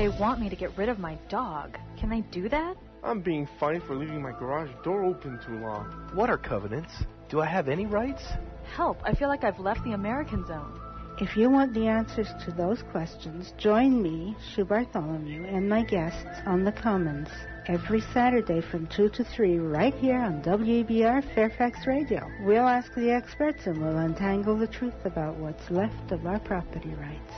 They want me to get rid of my dog. Can they do that? I'm being fined for leaving my garage door open too long. What are covenants? Do I have any rights? Help, I feel like I've left the American zone. If you want the answers to those questions, join me, Sue Bartholomew, and my guests on The Commons every Saturday from 2 to 3 right here on WEBR Fairfax Radio. We'll ask the experts and we'll untangle the truth about what's left of our property rights.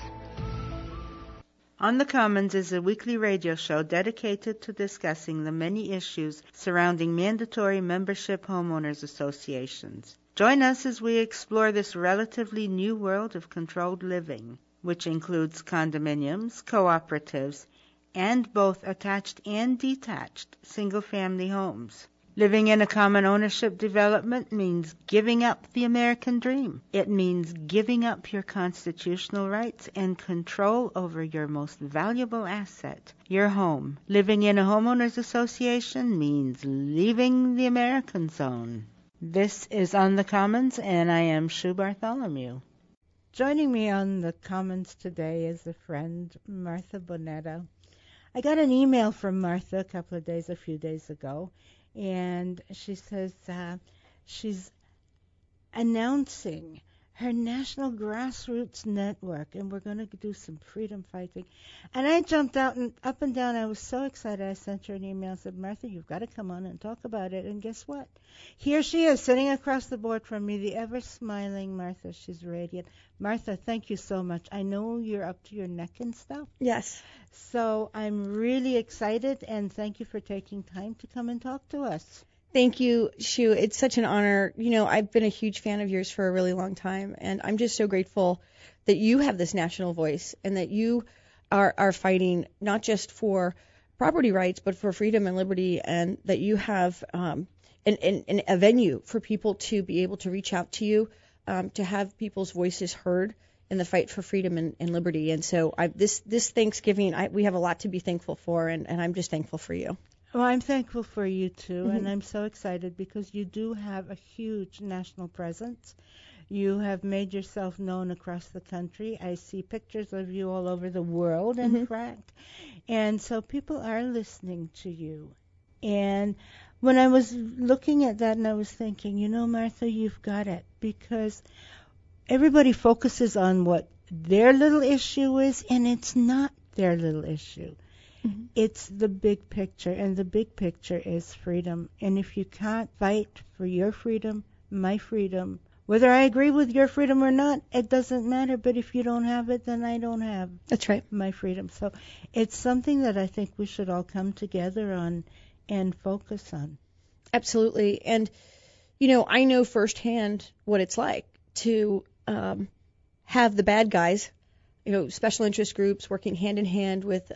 On the Commons is a weekly radio show dedicated to discussing the many issues surrounding mandatory membership homeowners associations. Join us as we explore this relatively new world of controlled living, which includes condominiums, cooperatives, and both attached and detached single-family homes. Living in a common ownership development means giving up the American dream. It means giving up your constitutional rights and control over your most valuable asset, your home. Living in a homeowners association means leaving the American zone. This is On the Commons, and I am Sue Bartholomew. Joining me on the Commons today is a friend, Martha Bonetta. I got an email from Martha a few days ago, and she says she's announcing her national grassroots network, and we're going to do some freedom fighting. And I jumped out and up and down. I was so excited. I sent her an email and said, Martha, you've got to come on and talk about it. And guess what? Here she is, sitting across the board from me, the ever-smiling Martha. She's radiant. Martha, thank you so much. I know you're up to your neck in stuff. Yes. So I'm really excited, and thank you for taking time to come and talk to us. Thank you, Shu. It's such an honor. You know, I've been a huge fan of yours for a really long time, and I'm just so grateful that you have this national voice and that you are fighting not just for property rights, but for freedom and liberty, and that you have a venue for people to be able to reach out to you, to have people's voices heard in the fight for freedom and liberty. And so this Thanksgiving, we have a lot to be thankful for, and I'm just thankful for you. Well, I'm thankful for you, too, Mm-hmm. and I'm so excited because you do have a huge national presence. You have made yourself known across the country. I see pictures of you all over the world, in fact. And so people are listening to you. And when I was looking at that and I was thinking, you know, Martha, you've got it, because everybody focuses on what their little issue is, and it's not their little issue. Mm-hmm. It's the big picture, and the big picture is freedom. And if you can't fight for your freedom, my freedom, whether I agree with your freedom or not, it doesn't matter. But if you don't have it, then I don't have That's right. my freedom. So it's something that I think we should all come together on and focus on. Absolutely. And, you know, I know firsthand what it's like to have the bad guys, you know, special interest groups working hand in hand with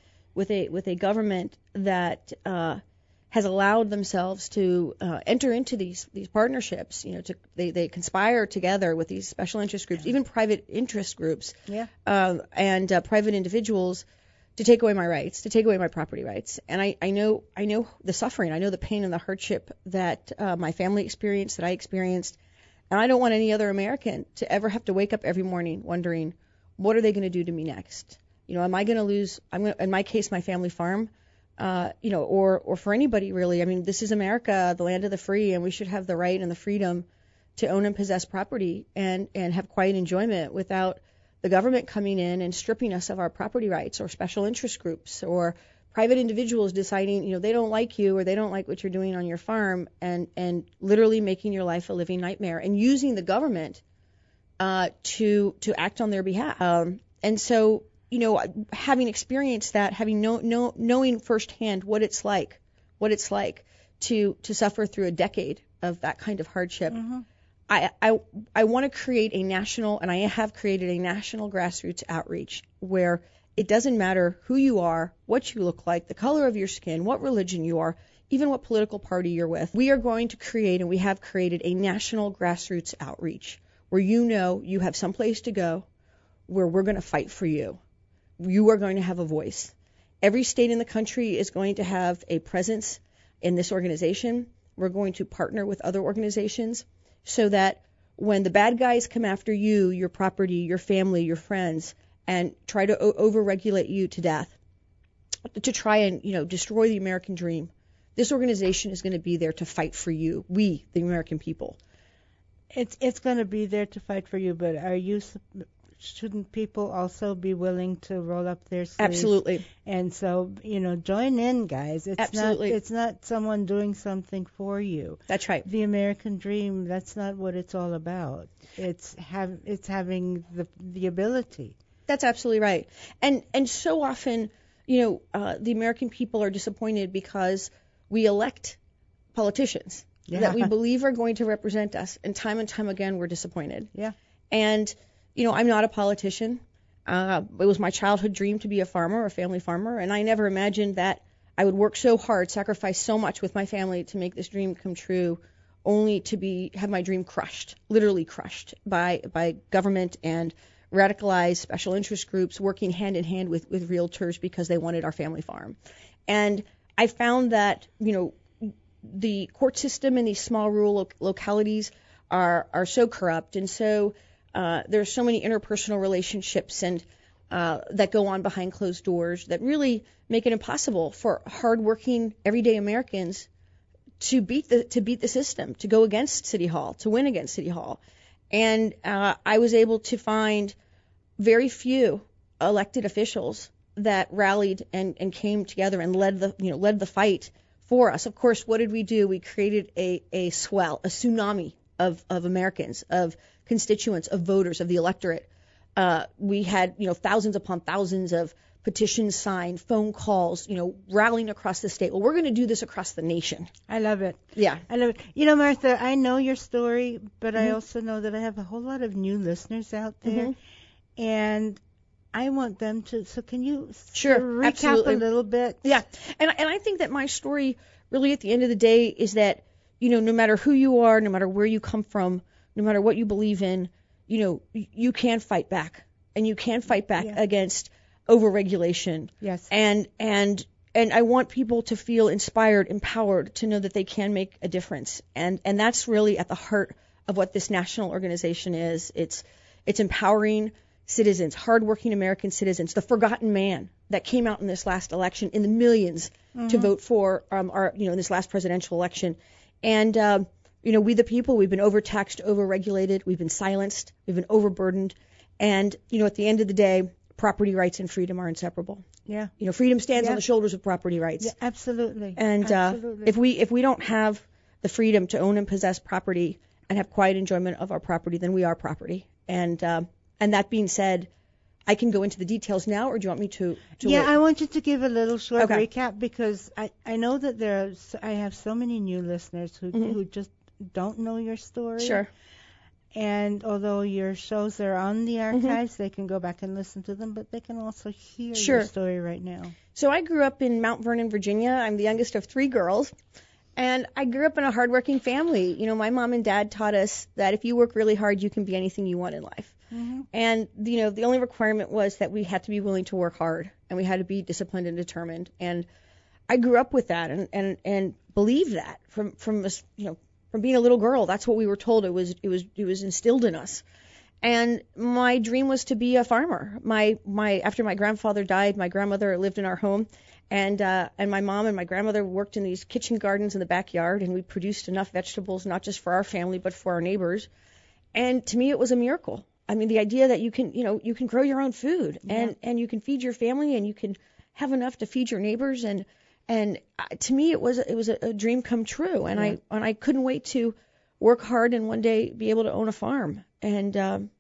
a government that has allowed themselves to enter into these partnerships. You know, they conspire together with these special interest groups, even private interest groups, and private individuals, to take away my rights, to take away my property rights. And I know the suffering, I know the pain and the hardship that my family experienced, that I experienced, and I don't want any other American to ever have to wake up every morning wondering, what are they going to do to me next? You know, am I going to lose, in my case, my family farm, you know, or for anybody really. I mean, this is America, the land of the free, and we should have the right and the freedom to own and possess property and have quiet enjoyment without the government coming in and stripping us of our property rights, or special interest groups, or private individuals deciding, you know, they don't like you or they don't like what you're doing on your farm, and literally making your life a living nightmare and using the government to act on their behalf. And so, you know, having experienced that, having knowing firsthand what it's like to suffer through a decade of that kind of hardship, I want to create a national, and I have created a national grassroots outreach where it doesn't matter who you are, what you look like, the color of your skin, what religion you are, even what political party you're with. We are going to create, and we have created, a national grassroots outreach where you know you have someplace to go, where we're going to fight for you. You are going to have a voice. Every state in the country is going to have a presence in this organization. We're going to partner with other organizations so that when the bad guys come after you, your property, your family, your friends, and try to overregulate you to death, to try and, destroy the American dream. This organization is going to be there to fight for you, we, the American people. It's going to be there to fight for you, but shouldn't people also be willing to roll up their sleeves? Absolutely. And so, join in, guys. Absolutely. It's not someone doing something for you. That's right. The American dream, that's not what it's all about. It's having the ability. That's absolutely right. And so often, the American people are disappointed because we elect politicians that we believe are going to represent us, and time again we're disappointed. Yeah. And I'm not a politician. It was my childhood dream to be a farmer, a family farmer, and I never imagined that I would work so hard, sacrifice so much with my family to make this dream come true, only to have my dream crushed, literally crushed by government and radicalized special interest groups working hand in hand with realtors because they wanted our family farm. And I found that, the court system in these small rural localities are so corrupt, and so there's so many interpersonal relationships and that go on behind closed doors that really make it impossible for hardworking everyday Americans to beat the system, to go against City Hall, to win against City Hall. And I was able to find very few elected officials that rallied and came together and led the fight for us. Of course, what did we do? We created a swell, a tsunami of Americans, of constituents, of voters, of the electorate. We had, thousands upon thousands of petitions signed, phone calls, rallying across the state. Well, we're going to do this across the nation. I love it. Yeah. I love it. Martha, I know your story, but I also know that I have a whole lot of new listeners out there. And I want them to, so can you recap absolutely. A little bit? Yeah. And I think that my story really at the end of the day is that, no matter who you are, no matter where you come from, no matter what you believe in, you can fight back, and you can fight back against overregulation. Yes. And I want people to feel inspired, empowered, to know that they can make a difference. And that's really at the heart of what this national organization is. It's empowering citizens, hardworking American citizens, the forgotten man that came out in this last election in the millions to vote for in this last presidential election. And we the people, we've been overtaxed, overregulated, we've been silenced, we've been overburdened, and at the end of the day, property rights and freedom are inseparable. Yeah. Freedom stands on the shoulders of property rights. Yeah, absolutely. And if we don't have the freedom to own and possess property and have quiet enjoyment of our property, then we are property. And that being said, I can go into the details now, or do you want me to Yeah, wait? I want you to give a little short recap, because I know that I have so many new listeners who just don't know your story. Sure. And although your shows are on the archives, they can go back and listen to them, but they can also hear your story right now. So I grew up in Mount Vernon, Virginia. I'm the youngest of 3 girls. And I grew up in a hardworking family. My mom and dad taught us that if you work really hard, you can be anything you want in life. And, the only requirement was that we had to be willing to work hard, and we had to be disciplined and determined. And I grew up with that and believed that from being a little girl. That's what we were told. It was instilled in us. And my dream was to be a farmer. After my grandfather died, my grandmother lived in our home, and my mom and my grandmother worked in these kitchen gardens in the backyard, and we produced enough vegetables, not just for our family, but for our neighbors. And to me, it was a miracle. I mean, the idea that you can grow your own food, and you can feed your family, and you can have enough to feed your neighbors, and to me, it was a dream come true. And I couldn't wait to work hard and one day be able to own a farm. And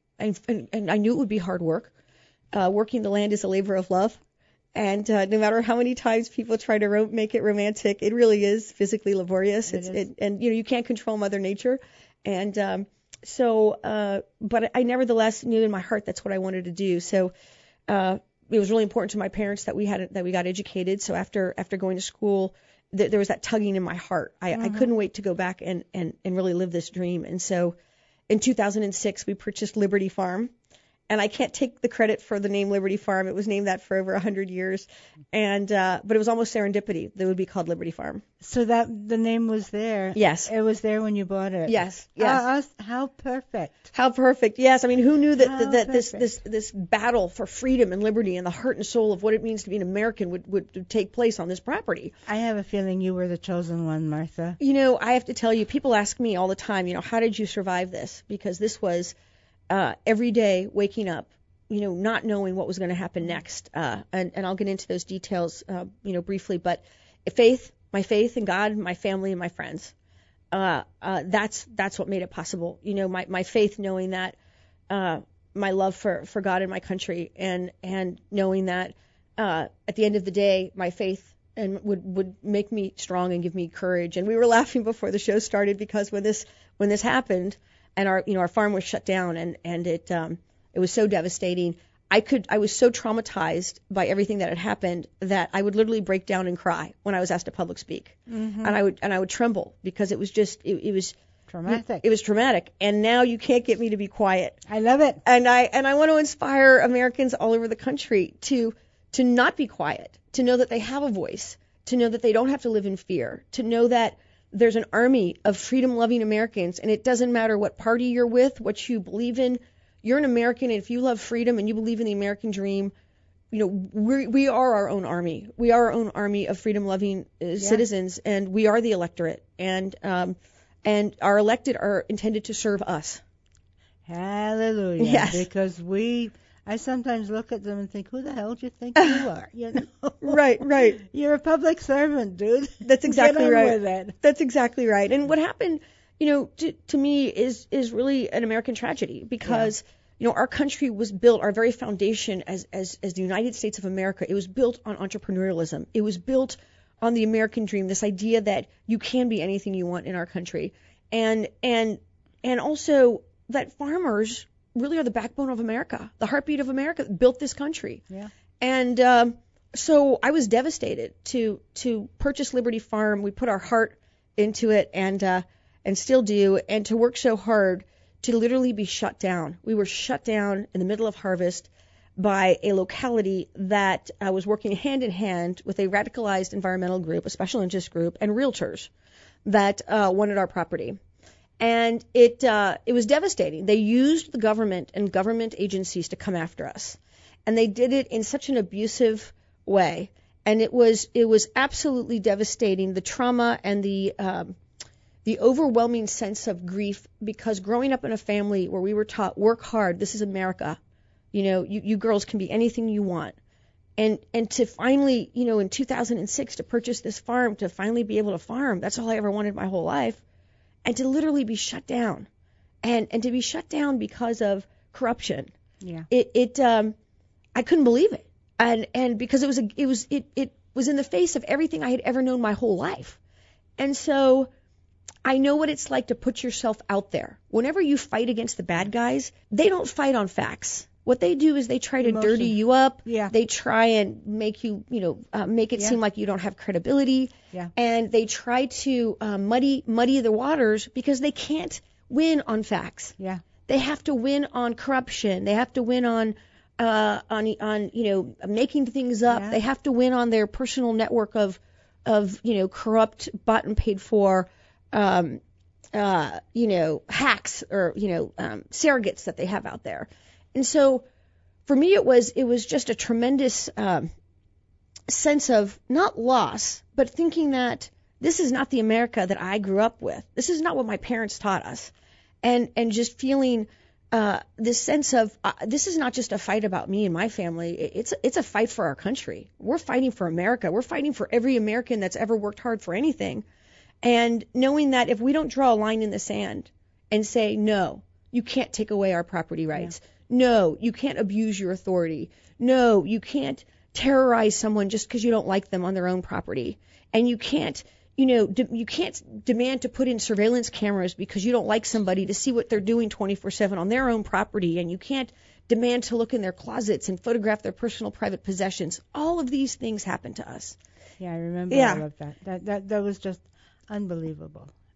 I knew it would be hard work. Working the land is a labor of love. And no matter how many times people try to make it romantic, it really is physically laborious. And you can't control Mother Nature. And but I nevertheless knew in my heart that's what I wanted to do. So it was really important to my parents that we got educated. So after going to school, there was that tugging in my heart. I couldn't wait to go back and really live this dream. And so in 2006, we purchased Liberty Farm, And I can't take the credit for the name Liberty Farm. It was named that for over 100 years. And but it was almost serendipity that it would be called Liberty Farm. So that the name was there. Yes. It was there when you bought it. Yes. How perfect. How perfect. Yes. I mean, who knew that Perfect. this battle for freedom and liberty and the heart and soul of what it means to be an American would take place on this property? I have a feeling you were the chosen one, Martha. You know, I have to tell you, people ask me all the time, you know, how did you survive this? Because this was every day waking up, you know, not knowing what was going to happen next. And I'll get into those details, you know, briefly. But my faith in God, my family, and my friends, that's what made it possible. You know, my faith knowing that my love for God and my country, and knowing that at the end of the day, my faith and would make me strong and give me courage. And we were laughing before the show started because when this happened and our farm was shut down and it was so devastating. I was so traumatized by everything that had happened that I would literally break down and cry when I was asked to public speak. Mm-hmm. And I would tremble because it was just it was Traumatic. It was traumatic. And now you can't get me to be quiet. I love it. And I want to inspire Americans all over the country to not be quiet, to know that they have a voice, to know that they don't have to live in fear, to know that there's an army of freedom-loving Americans, and it doesn't matter what party you're with, what you believe in. You're an American, and if you love freedom and you believe in the American dream, you know, we are our own army. We are our own army of freedom-loving citizens, and we are the electorate, and our elected are intended to serve us. Hallelujah. Yes. Because I sometimes look at them and think, who the hell do you think you are? You know? Right. You're a public servant, dude. That's exactly Get on right. with it. That's exactly right. And what happened, you know, to me is really an American tragedy because, you know, our country was built, our very foundation as the United States of America, it was built on entrepreneurialism. It was built on the American dream, this idea that you can be anything you want in our country. And also that farmers really are the backbone of America, the heartbeat of America, built this country. Yeah. And so I was devastated to purchase Liberty Farm. We put our heart into it and still do, and to work so hard to literally be shut down. We were shut down in the middle of harvest by a locality that was working hand in hand with a radicalized environmental group, a special interest group, and realtors that wanted our property. And it was devastating. They used the government and government agencies to come after us, and they did it in such an abusive way. And it was absolutely devastating. The trauma and the overwhelming sense of grief, because growing up in a family where we were taught, work hard, this is America, you know, you girls can be anything you want. And to finally, you know, in 2006 to purchase this farm, to finally be able to farm, that's all I ever wanted my whole life. And to literally be shut down, and to be shut down because of corruption. Yeah. I couldn't believe it, and because it was in the face of everything I had ever known my whole life. And so I know what it's like to put yourself out there. Whenever you fight against the bad guys, they don't fight on facts. What they do is they try to dirty you up. Yeah. They try and make you, make it seem like you don't have credibility. Yeah. And they try to muddy the waters because they can't win on facts. Yeah. They have to win on corruption. They have to win on making things up. Yeah. They have to win on their personal network of corrupt, bought and paid for hacks or surrogates that they have out there. And so for me it was just a tremendous sense of not loss, but thinking that this is not the America that I grew up with. This is not what my parents taught us. And just feeling this sense of this is not just a fight about me and my family. It's a fight for our country. We're fighting for America. We're fighting for every American that's ever worked hard for anything. And knowing that if we don't draw a line in the sand and say, no, you can't take away our property rights. Yeah. No, you can't abuse your authority. No, you can't terrorize someone just because you don't like them on their own property. And you can't, you can't demand to put in surveillance cameras because you don't like somebody to see what they're doing 24/7 on their own property. And you can't demand to look in their closets and photograph their personal private possessions. All of these things happen to us. Yeah, I remember all of that. That was just unbelievable.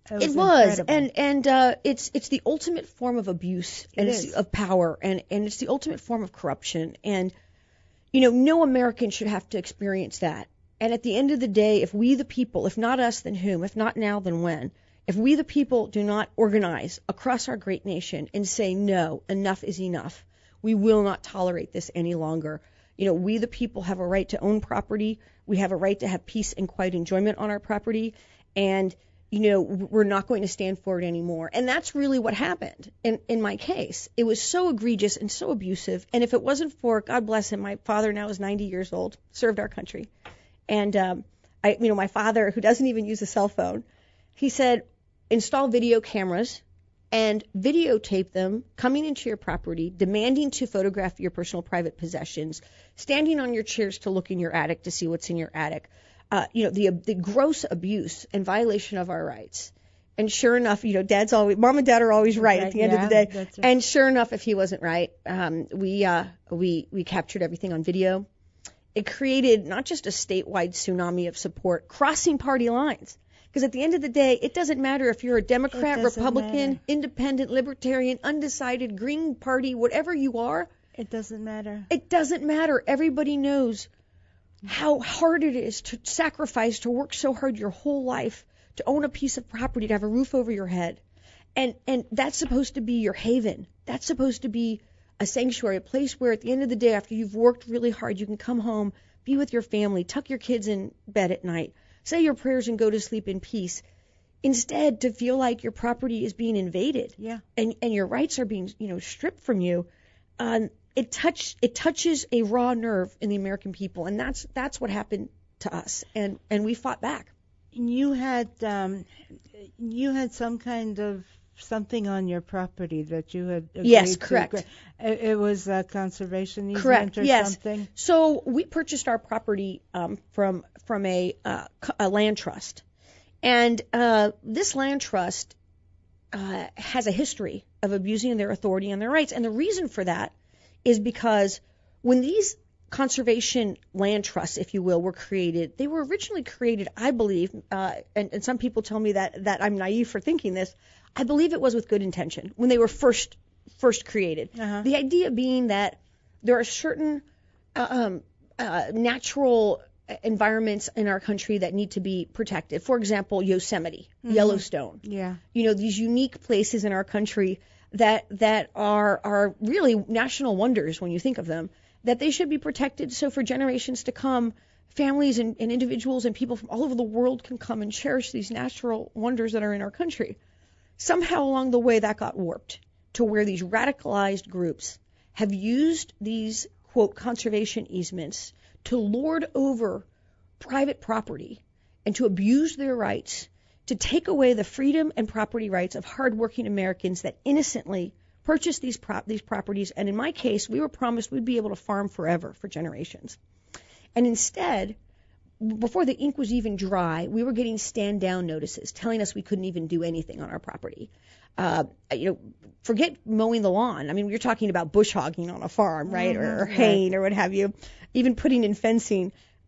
It was, and it's the ultimate form of abuse of power, and it's the ultimate form of corruption, and no American should have to experience that. And at the end of the day, if we the people, if not us, then whom? If not now, then when? If we the people do not organize across our great nation and say no, enough is enough, we will not tolerate this any longer. We the people have a right to own property. We have a right to have peace and quiet enjoyment on our property, and we're not going to stand for it anymore. And that's really what happened in my case. It was so egregious and so abusive. And if it wasn't for, God bless him, my father now is 90 years old, served our country. And, my father, who doesn't even use a cell phone, he said, install video cameras and videotape them coming into your property, demanding to photograph your personal private possessions, standing on your chairs to look in your attic to see what's in your attic. The gross abuse and violation of our rights. And sure enough, Mom and Dad are always right at the end of the day. Right. And sure enough, if he wasn't right, we captured everything on video. It created not just a statewide tsunami of support crossing party lines. Because at the end of the day, it doesn't matter if you're a Democrat, Republican, Independent, Libertarian, undecided, Green Party, whatever you are. It doesn't matter. It doesn't matter. Everybody knows how hard it is to sacrifice, to work so hard your whole life, to own a piece of property, to have a roof over your head. And that's supposed to be your haven. That's supposed to be a sanctuary, a place where at the end of the day, after you've worked really hard, you can come home, be with your family, tuck your kids in bed at night, say your prayers and go to sleep in peace. Instead, to feel like your property is being invaded, and your rights are being, stripped from you. It touches a raw nerve in the American people, and that's what happened to us, and we fought back. You had some kind of something on your property that you had agreed Yes, correct. To. It was a conservation easement correct. or Yes. something? So we purchased our property from a land trust, and this land trust has a history of abusing their authority and their rights, and the reason for that is because when these conservation land trusts, if you will, were created, they were originally created, I believe, and some people tell me that I'm naive for thinking this, I believe it was with good intention when they were first created. The idea being that there are certain natural environments in our country that need to be protected. For example, Yosemite, Yellowstone. Yeah. These unique places in our country that are really national wonders when you think of them, that they should be protected so for generations to come, families and individuals and people from all over the world can come and cherish these natural wonders that are in our country. Somehow along the way that got warped to where these radicalized groups have used these, quote, conservation easements to lord over private property and to abuse their rights, to take away the freedom and property rights of hardworking Americans that innocently purchased these properties. And in my case, we were promised we'd be able to farm forever for generations. And instead, before the ink was even dry, we were getting stand-down notices telling us we couldn't even do anything on our property. Forget mowing the lawn. I mean, you're talking about bush hogging on a farm, right? Or haying or what have you, even putting in fencing.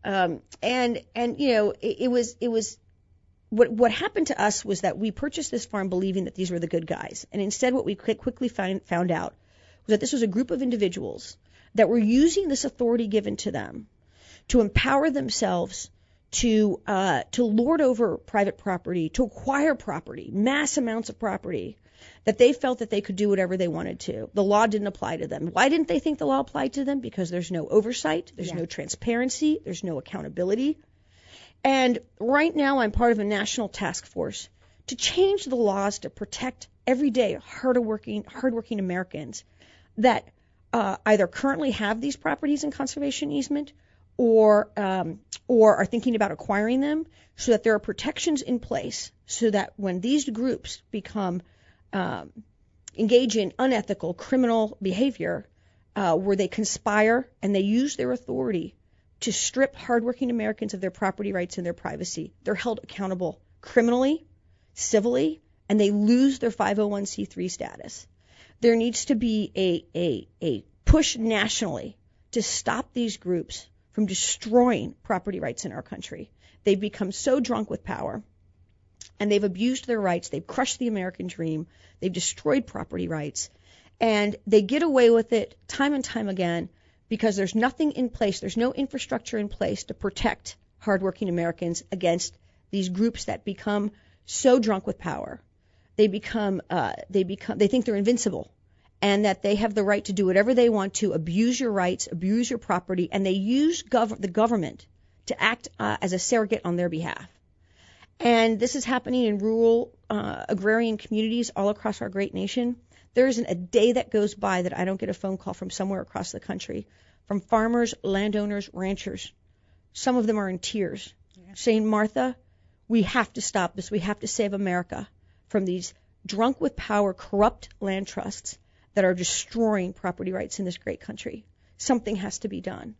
It was what happened to us was that we purchased this farm believing that these were the good guys. And instead what we quickly found out was that this was a group of individuals that were using this authority given to them to empower themselves to lord over private property, to acquire property, mass amounts of property, that they felt that they could do whatever they wanted to. The law didn't apply to them. Why didn't they think the law applied to them? Because there's no oversight, there's no transparency, there's no accountability. And right now I'm part of a national task force to change the laws to protect everyday hardworking Americans that either currently have these properties in conservation easement or are thinking about acquiring them, so that there are protections in place so that when these groups engage in unethical criminal behavior, where they conspire and they use their authority to strip hardworking Americans of their property rights and their privacy, they're held accountable criminally, civilly, and they lose their 501c3 status. There needs to be a push nationally to stop these groups from destroying property rights in our country. They've become so drunk with power and they've abused their rights. They've crushed the American dream. They've destroyed property rights. And they get away with it time and time again because there's nothing in place. There's no infrastructure in place to protect hardworking Americans against these groups that become so drunk with power. They think they're invincible and that they have the right to do whatever they want to, abuse your rights, abuse your property, and they use the government to act as a surrogate on their behalf. And this is happening in rural agrarian communities all across our great nation. There isn't a day that goes by that I don't get a phone call from somewhere across the country, from farmers, landowners, ranchers. Some of them are in tears, saying, Martha, we have to stop this. We have to save America from these drunk with power, corrupt land trusts that are destroying property rights in this great country. Something has to be done.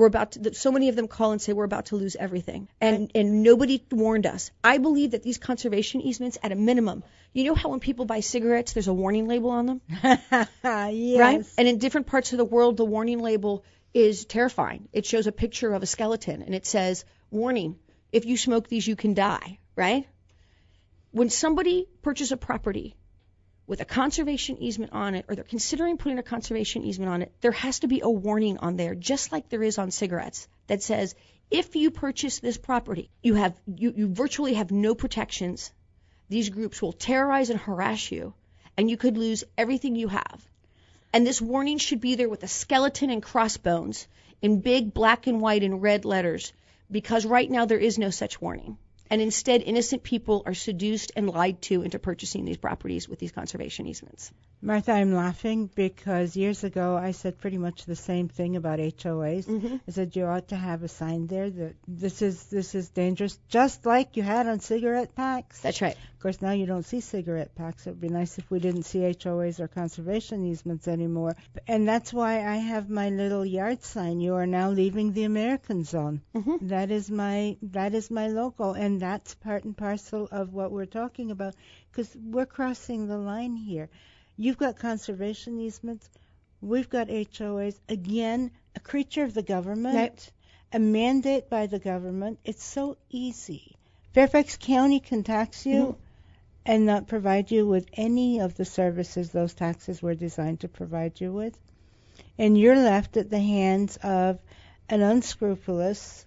So many of them call and say we're about to lose everything. And nobody warned us. I believe that these conservation easements, at a minimum, you know how when people buy cigarettes, there's a warning label on them? Yes. Right? And in different parts of the world, the warning label is terrifying. It shows a picture of a skeleton, and it says, warning, if you smoke these, you can die, right? When somebody purchases a property with a conservation easement on it, or they're considering putting a conservation easement on it, there has to be a warning on there, just like there is on cigarettes, that says, if you purchase this property, you virtually have no protections. These groups will terrorize and harass you, and you could lose everything you have. And this warning should be there with a skeleton and crossbones in big black and white and red letters, because right now there is no such warning. And instead, innocent people are seduced and lied to into purchasing these properties with these conservation easements. Martha, I'm laughing because years ago I said pretty much the same thing about HOAs. Mm-hmm. I said you ought to have a sign there that this is dangerous, just like you had on cigarette packs. That's right. Of course, now you don't see cigarette packs. It would be nice if we didn't see HOAs or conservation easements anymore. And that's why I have my little yard sign. You are now leaving the American zone. Mm-hmm. That is my logo, and that's part and parcel of what we're talking about, because we're crossing the line here. You've got conservation easements. We've got HOAs. Again, a creature of the government, right. A mandate by the government. It's so easy. Fairfax County can tax you and not provide you with any of the services those taxes were designed to provide you with. And you're left at the hands of an unscrupulous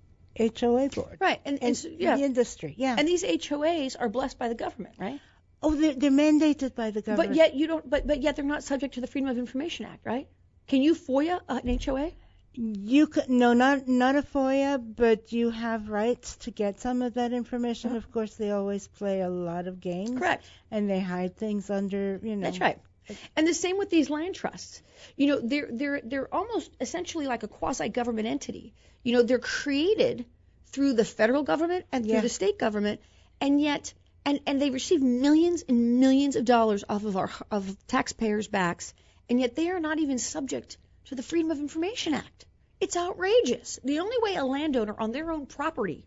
HOA board. Right. And the industry. Yeah. And these HOAs are blessed by the government, right? Oh, they're mandated by the government. But yet you don't. But yet they're not subject to the Freedom of Information Act, right? Can you FOIA an HOA? You could not a FOIA, but you have rights to get some of that information. Uh-huh. Of course, they always play a lot of games. Correct. And they hide things under, That's right. And the same with these land trusts. They're almost essentially like a quasi-government entity. They're created through the federal government and through the state government, and yet. And they receive millions and millions of dollars off of taxpayers' backs, and yet they are not even subject to the Freedom of Information Act. It's outrageous. The only way a landowner on their own property,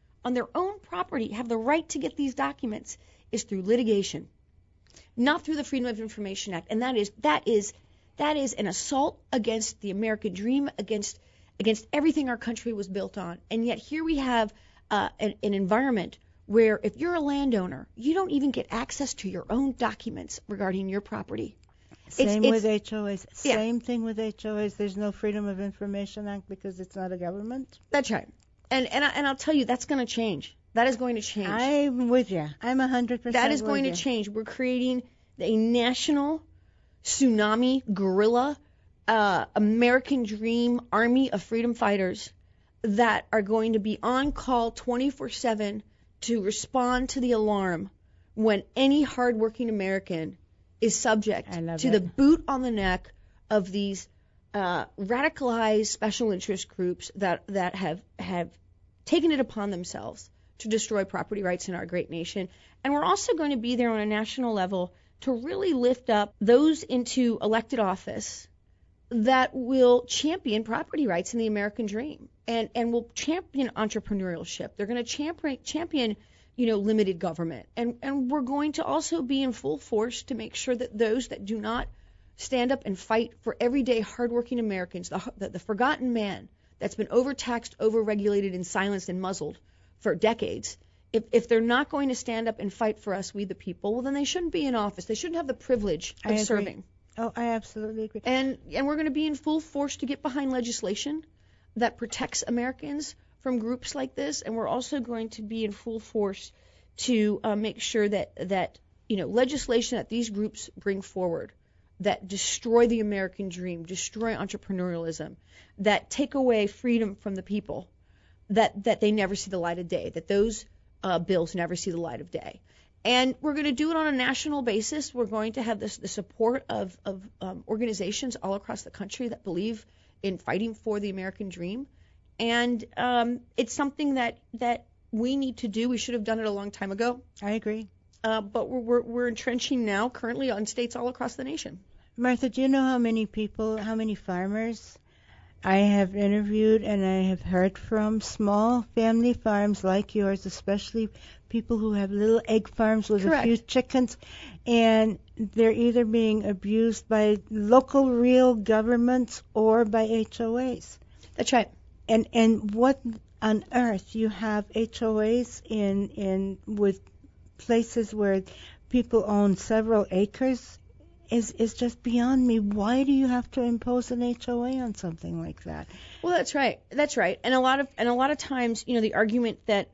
have the right to get these documents is through litigation, not through the Freedom of Information Act. And that is an assault against the American dream, against everything our country was built on. And yet here we have an environment where if you're a landowner, you don't even get access to your own documents regarding your property. Same with HOAs. Yeah. Same thing with HOAs. There's no Freedom of Information Act because it's not a government. That's right. And I'll tell you, that's going to change. That is going to change. I'm with you. I'm 100% That is going to change. We're creating a national tsunami guerrilla American dream army of freedom fighters that are going to be on call 24/7 to respond to the alarm when any hardworking American is subject to the boot on the neck of these radicalized special interest groups that have taken it upon themselves to destroy property rights in our great nation. And we're also going to be there on a national level to really lift up those into elected office that will champion property rights in the American dream and will champion entrepreneurship. They're going to champion limited government. And we're going to also be in full force to make sure that those that do not stand up and fight for everyday hardworking Americans, the forgotten man that's been overtaxed, overregulated, and silenced and muzzled for decades, If they're not going to stand up and fight for us, we the people, well, then they shouldn't be in office. They shouldn't have the privilege of serving. Oh, I absolutely agree. And we're going to be in full force to get behind legislation that protects Americans from groups like this, and we're also going to be in full force to make sure that legislation that these groups bring forward that destroy the American dream, destroy entrepreneurialism, that take away freedom from the people, that they never see the light of day, that those bills never see the light of day. And we're going to do it on a national basis. We're going to have the support of organizations all across the country that believe in fighting for the American dream. And it's something that we need to do. We should have done it a long time ago. I agree. But we're entrenching now currently on states all across the nation. Martha, do you know how many farmers I have interviewed and I have heard from? Small family farms like yours, especially people who have little egg farms with Correct. a few chickens, and they're either being abused by local real governments or by HOAs. That's right. And what on earth you have HOAs in with places where people own several acres is just beyond me. Why do you have to impose an HOA on something like that? Well, that's right. That's right. And a lot of times, the argument that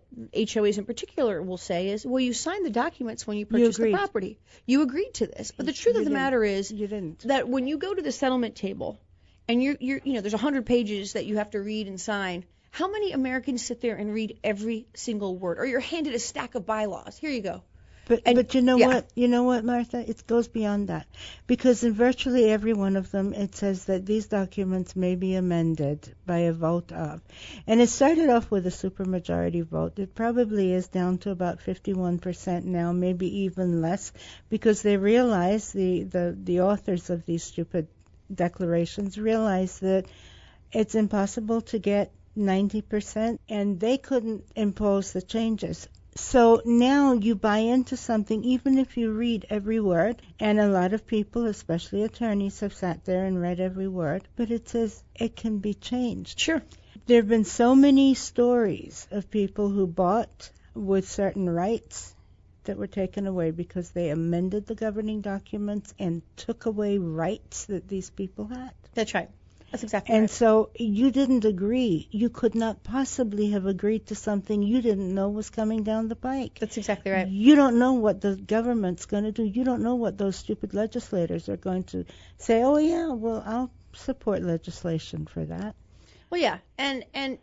HOAs in particular will say is, well, you signed the documents when you purchased the property. You agreed to this. But the truth of the matter is that when you go to the settlement table and there's 100 pages that you have to read and sign, how many Americans sit there and read every single word? Or you're handed a stack of bylaws. Here you go. But you know what? You know what, Martha? It goes beyond that. Because in virtually every one of them, it says that these documents may be amended by a vote of. And it started off with a supermajority vote. It probably is down to about 51% now, maybe even less, because they realize, the authors of these stupid declarations realize that it's impossible to get 90%, and they couldn't impose the changes. So now you buy into something, even if you read every word, and a lot of people, especially attorneys, have sat there and read every word, but it says it can be changed. Sure. There have been so many stories of people who bought with certain rights that were taken away because they amended the governing documents and took away rights that these people had. That's right. That's exactly right. And so you didn't agree. You could not possibly have agreed to something you didn't know was coming down the pike. That's exactly right. You don't know what the government's going to do. You don't know what those stupid legislators are going to say. Oh, yeah, well, I'll support legislation for that. Well, yeah. And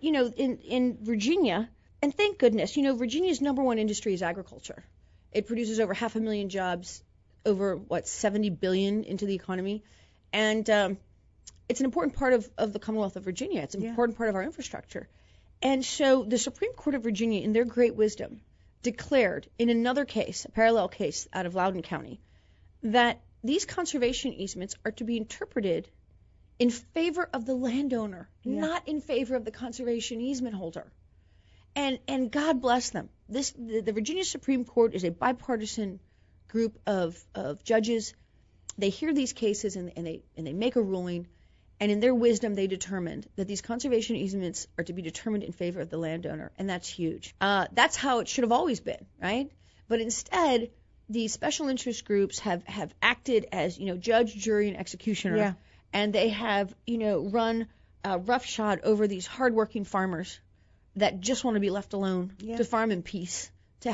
in Virginia, and thank goodness, Virginia's number one industry is agriculture. It produces over 500,000 jobs, over, $70 billion into the economy. And it's an important part of the Commonwealth of Virginia. It's an important part of our infrastructure. And so the Supreme Court of Virginia, in their great wisdom, declared in another case, a parallel case out of Loudoun County, that these conservation easements are to be interpreted in favor of the landowner, not in favor of the conservation easement holder. And God bless them. The Virginia Supreme Court is a bipartisan group of judges. They hear these cases and they make a ruling. And in their wisdom, they determined that these conservation easements are to be determined in favor of the landowner, and that's huge. That's how it should have always been, right? But instead, these special interest groups have acted as, judge, jury, and executioner, and they have, run roughshod over these hardworking farmers that just want to be left alone to farm in peace, to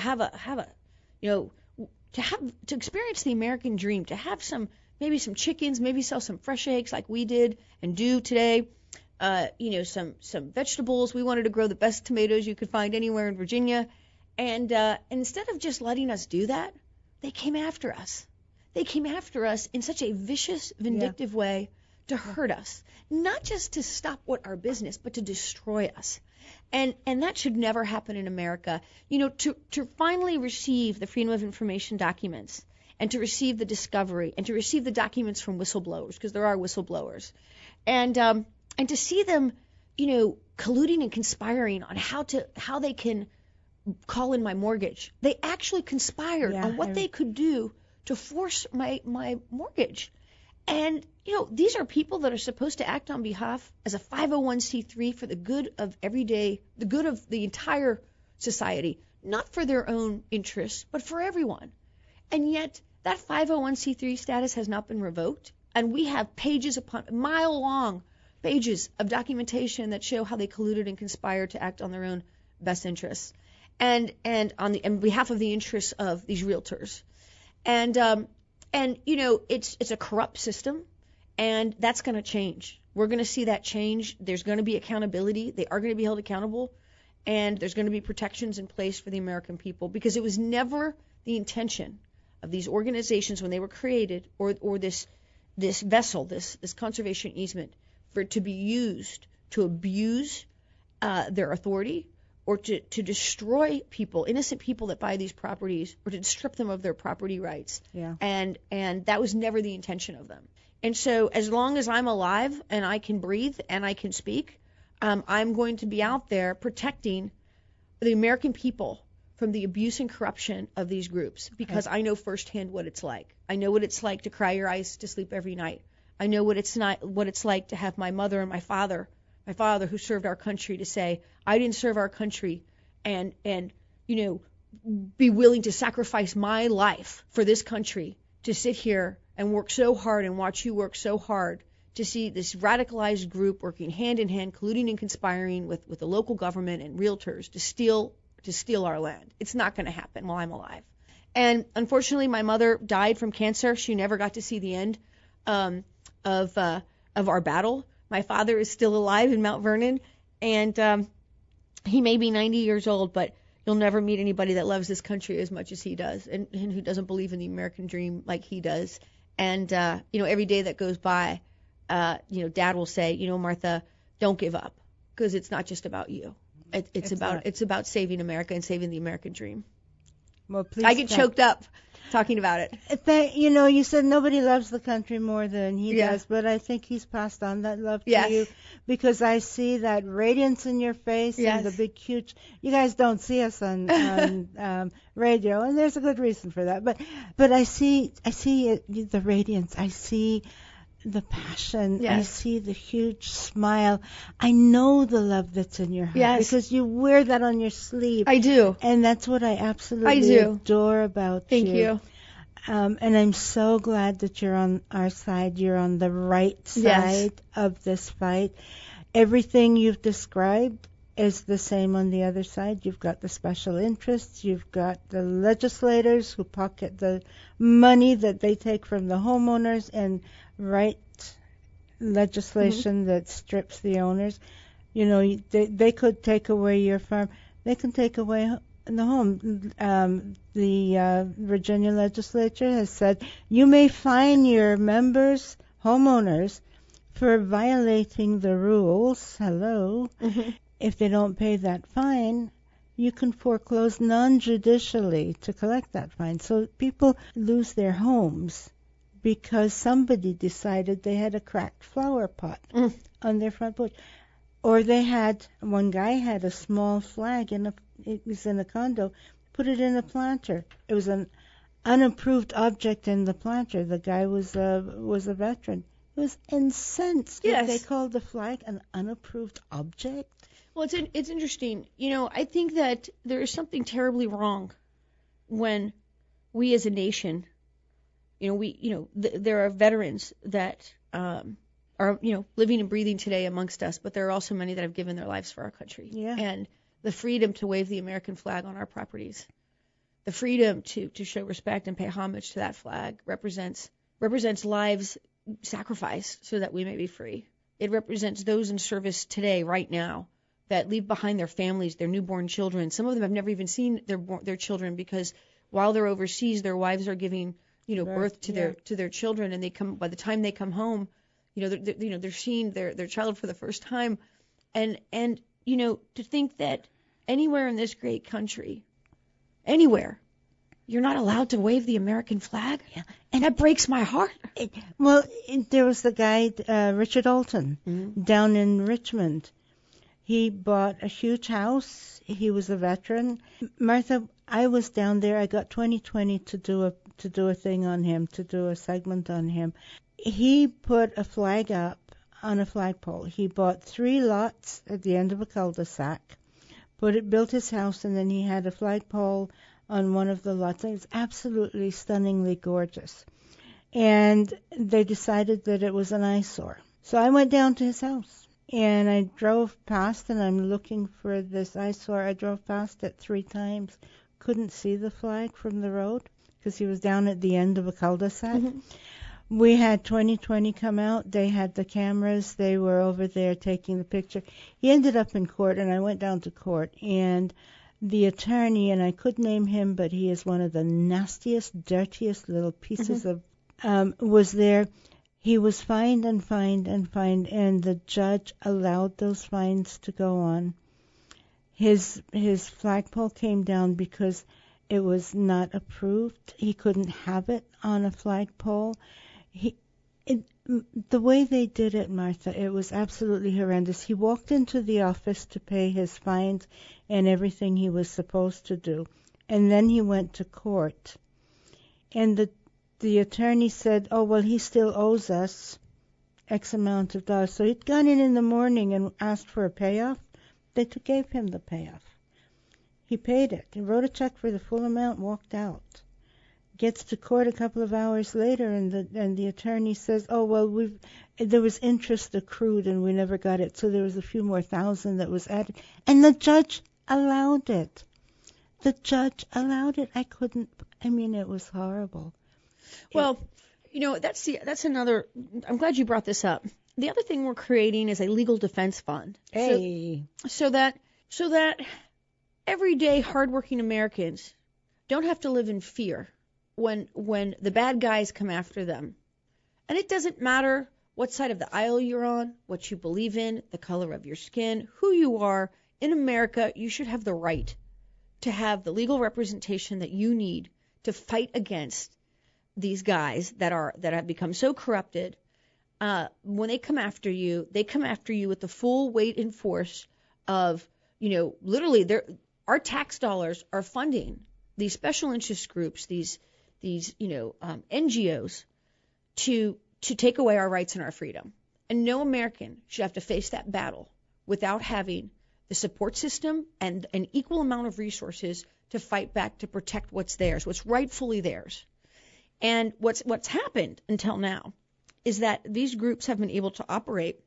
to experience the American dream, to have maybe some chickens, maybe sell some fresh eggs like we did and do today. Some vegetables. We wanted to grow the best tomatoes you could find anywhere in Virginia. And instead of just letting us do that, they came after us. They came after us in such a vicious, vindictive way to hurt us. Not just to stop our business, but to destroy us. And that should never happen in America. To finally receive the Freedom of Information documents, and to receive the discovery, and to receive the documents from whistleblowers, because there are whistleblowers, and to see them, colluding and conspiring on how they can call in my mortgage. They actually conspired on what they could do to force my mortgage. And these are people that are supposed to act on behalf as a 501c3 for the good of the good of the entire society, not for their own interests, but for everyone. And yet that 501c3 status has not been revoked. And we have pages upon mile-long pages of documentation that show how they colluded and conspired to act on their own best interests, and on behalf of the interests of these realtors. And it's a corrupt system, and that's going to change. We're going to see that change. There's going to be accountability. They are going to be held accountable, and there's going to be protections in place for the American people, because it was never the intention of these organizations when they were created, or this vessel, this conservation easement, for it to be used to abuse their authority, or to destroy people, innocent people that buy these properties, or to strip them of their property rights. Yeah. And that was never the intention of them. And so as long as I'm alive and I can breathe and I can speak, I'm going to be out there protecting the American people from the abuse and corruption of these groups, because I know firsthand what it's like. I know what it's like to cry your eyes to sleep every night. I know what it's like to have my mother and my father who served our country, to say, I didn't serve our country, and be willing to sacrifice my life for this country, to sit here and work so hard and watch you work so hard, to see this radicalized group working hand in hand, colluding and conspiring with the local government and realtors to steal our land. It's not going to happen while I'm alive. And unfortunately, my mother died from cancer. She never got to see the end of our battle. My father is still alive in Mount Vernon, and he may be 90 years old, but you'll never meet anybody that loves this country as much as he does, and who doesn't believe in the American dream like he does. And every day that goes by, Dad will say, Martha, don't give up, because it's not just about you. It's about saving America and saving the American dream. Well, please. I get choked up talking about it. You said nobody loves the country more than he does, but I think he's passed on that love to you, because I see that radiance in your face and the big, huge. You guys don't see us on radio, and there's a good reason for that. But I see the radiance. I see the passion. I see the huge smile. I know the love that's in your heart, because you wear that on your sleeve. I do. And that's what I absolutely adore about you. Thank you. And I'm so glad that you're on our side. You're on the right side of this fight. Everything you've described is the same on the other side. You've got the special interests. You've got the legislators who pocket the money that they take from the homeowners and write legislation that strips the owners. They could take away your farm. They can take away the home. The Virginia legislature has said you may fine your members, homeowners, for violating the rules. Hello. If they don't pay that fine, you can foreclose non-judicially to collect that fine. So people lose their homes because somebody decided they had a cracked flower pot on their front porch. Or one guy had a small flag, it was in a condo, put it in a planter. It was an unapproved object in the planter. The guy was a veteran. He was incensed that they called the flag an unapproved object. Well, it's interesting. I think that there is something terribly wrong when we as a nation, there are veterans that are, living and breathing today amongst us, but there are also many that have given their lives for our country. Yeah. And the freedom to wave the American flag on our properties, the freedom to show respect and pay homage to that flag represents lives sacrificed so that we may be free. It represents those in service today, right now, that leave behind their families, their newborn children. Some of them have never even seen their children, because while they're overseas, their wives are giving birth to their children, and by the time they come home, they're seeing their child for the first time, and to think that anywhere in this great country, anywhere, you're not allowed to wave the American flag, and that breaks my heart. There was the guy Richard Alton down in Richmond. He bought a huge house. He was a veteran. Martha, I was down there. I got 2020 to do a thing on him, to do a segment on him. He put a flag up on a flagpole. He bought 3 lots at the end of a cul-de-sac, built his house, and then he had a flagpole on one of the lots. It was absolutely stunningly gorgeous. And they decided that it was an eyesore. So I went down to his house, and I drove past, and I'm looking for this eyesore. I drove past it 3 times. Couldn't see the flag from the road because he was down at the end of a cul-de-sac. Mm-hmm. We had 2020 come out. They had the cameras. They were over there taking the picture. He ended up in court, and I went down to court, and the attorney, and I could name him, but he is one of the nastiest, dirtiest little pieces of, was there. He was fined and fined and fined, and the judge allowed those fines to go on. His flagpole came down because it was not approved. He couldn't have it on a flagpole. The way they did it, Martha, it was absolutely horrendous. He walked into the office to pay his fines and everything he was supposed to do, and then he went to court. And the attorney said, oh, well, he still owes us X amount of dollars. So he'd gone in the morning and asked for a payoff. They gave him the payoff. He paid it. He wrote a check for the full amount, walked out. Gets to court a couple of hours later, and the attorney says, oh, well, there was interest accrued and we never got it, so there was a few more thousand that was added. And the judge allowed it. The judge allowed it. It was horrible. Well, that's another. I'm glad you brought this up. The other thing we're creating is a legal defense fund. Hey. So that everyday hardworking Americans don't have to live in fear when the bad guys come after them. And it doesn't matter what side of the aisle you're on, what you believe in, the color of your skin, who you are. In America, you should have the right to have the legal representation that you need to fight against these guys that have become so corrupted. When they come after you with the full weight and force of, literally our tax dollars are funding these special interest groups, these NGOs to take away our rights and our freedom. And no American should have to face that battle without having the support system and an equal amount of resources to fight back, to protect what's theirs, what's rightfully theirs. And what's happened until now is that these groups have been able to operate,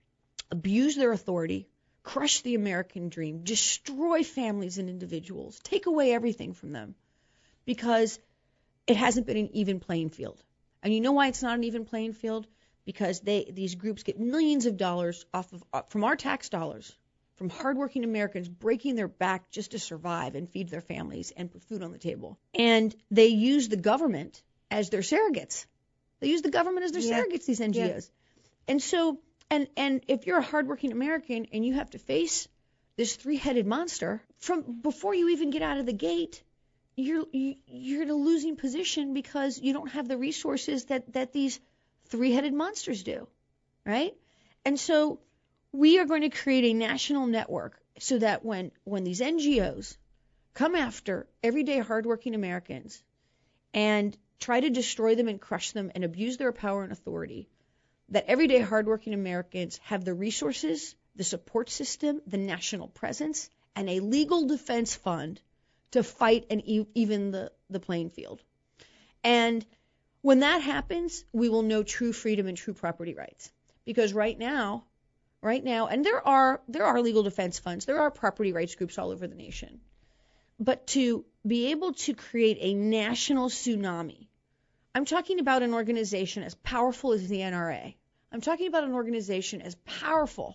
abuse their authority, crush the American dream, destroy families and individuals, take away everything from them, because it hasn't been an even playing field. And you know why it's not an even playing field? Because these groups get millions of dollars from our tax dollars, from hardworking Americans breaking their back just to survive and feed their families and put food on the table. And they use the government as their surrogates. They use the government as their surrogates, these NGOs. Yeah. And so, and if you're a hardworking American and you have to face this 3-headed monster, from before you even get out of the gate, you're in a losing position because you don't have the resources that these 3-headed monsters do, right? And so we are going to create a national network so that when these NGOs come after everyday hardworking Americans and try to destroy them and crush them and abuse their power and authority, that everyday hardworking Americans have the resources, the support system, the national presence, and a legal defense fund to fight and even the playing field. And when that happens, we will know true freedom and true property rights. Because right now, and there are legal defense funds, there are property rights groups all over the nation. But to be able to create a national tsunami, I'm talking about an organization as powerful as the NRA. I'm talking about an organization as powerful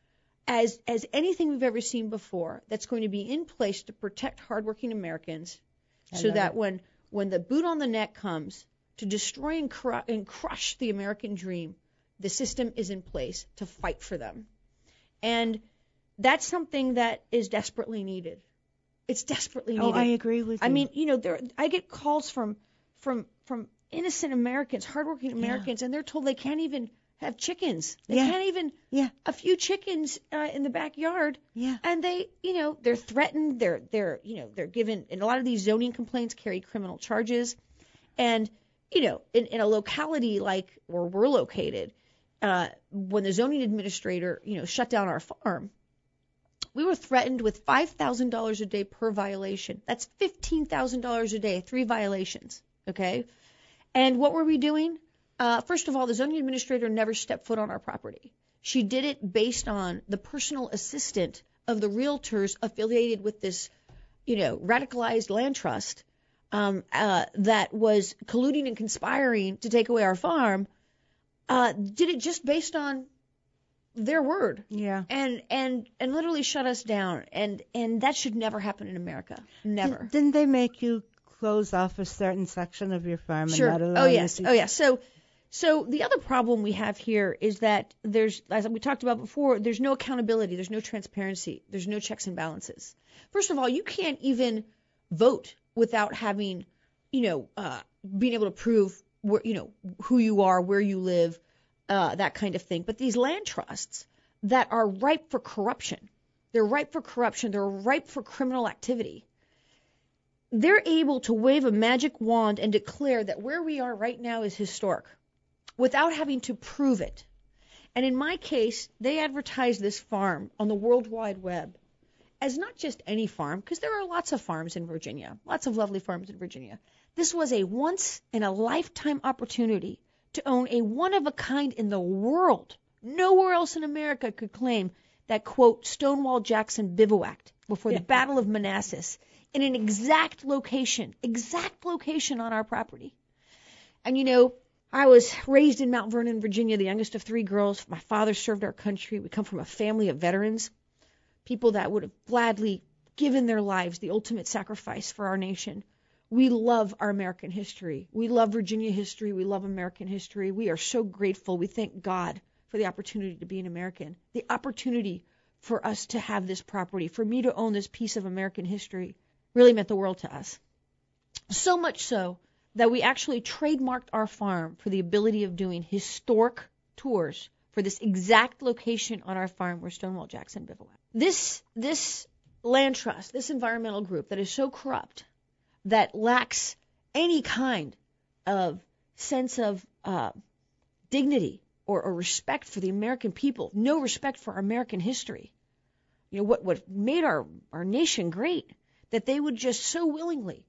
as anything we've ever seen before, that's going to be in place to protect hardworking Americans, so that when the boot on the neck comes to destroy and crush the American dream, the system is in place to fight for them. And that's something that is desperately needed. It's desperately needed. Oh, I agree with you. I mean, I get calls from innocent Americans, hardworking Americans, and they're told they can't even have chickens. They can't even a few chickens in the backyard. Yeah. And they're threatened. They're given, and a lot of these zoning complaints carry criminal charges. And in a locality like where we're located, when the zoning administrator shut down our farm, We were threatened with $5,000 a day per violation. That's $15,000 a day, 3 violations, okay? And what were we doing? First of all, the zoning administrator never stepped foot on our property. She did it based on the personal assistant of the realtors affiliated with this, radicalized land trust that was colluding and conspiring to take away our farm. Did it just based on their word. Yeah. And literally shut us down. And that should never happen in America. Never. Didn't they make you close off a certain section of your farm Sure. and not allow Oh, yes. you to... Oh, yes. So the other problem we have here is that there's, as we talked about before, there's no accountability, there's no transparency, there's no checks and balances. First of all, you can't even vote without having, being able to prove where, who you are, where you live, that kind of thing. But these land trusts that are ripe for corruption, they're ripe for criminal activity. They're able to wave a magic wand and declare that where we are right now is historic without having to prove it. And in my case, they advertised this farm on the World Wide Web as not just any farm, because there are lots of farms in Virginia, lots of lovely farms in Virginia. This was a once-in-a-lifetime opportunity to own a one-of-a-kind in the world. Nowhere else in America could claim that, quote, Stonewall Jackson bivouacked before the Battle of Manassas in an exact location on our property. And, I was raised in Mount Vernon, Virginia, the youngest of 3 girls. My father served our country. We come from a family of veterans, people that would have gladly given their lives, the ultimate sacrifice for our nation. We love our American history. We love Virginia history. We love American history. We are so grateful. We thank God for the opportunity to be an American, the opportunity for us to have this property, for me to own this piece of American history really meant the world to us. So much so that we actually trademarked our farm for the ability of doing historic tours for this exact location on our farm where Stonewall Jackson bivouacked. This land trust, this environmental group that is so corrupt, that lacks any kind of sense of dignity or respect for the American people, no respect for our American history. What made our nation great, that they would just so willingly,